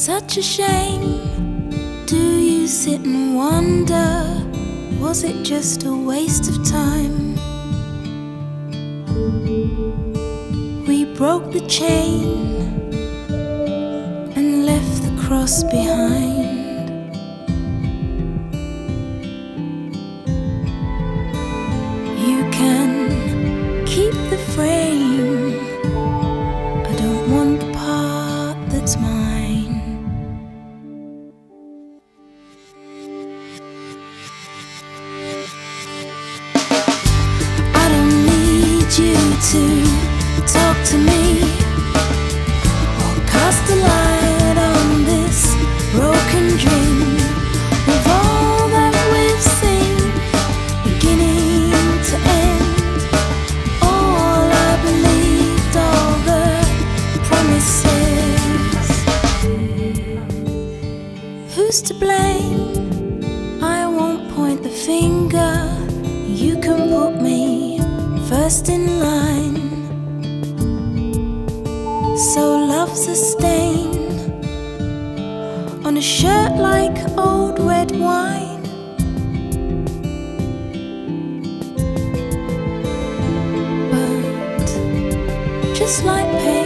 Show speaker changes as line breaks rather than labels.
Such a shame. Do you sit and wonder, was it just a waste of time? We broke the chain and left the cross behind. You can keep the frame, I don't want the part that's mine. I don't need you to talk to me or cast a light on this broken dream of all that we've seen, beginning to end. All I believed, all the promises. Who's to blame? I won't point the finger. You can put me first in line. So love's a stain on a shirt like old red wine. But just like pain,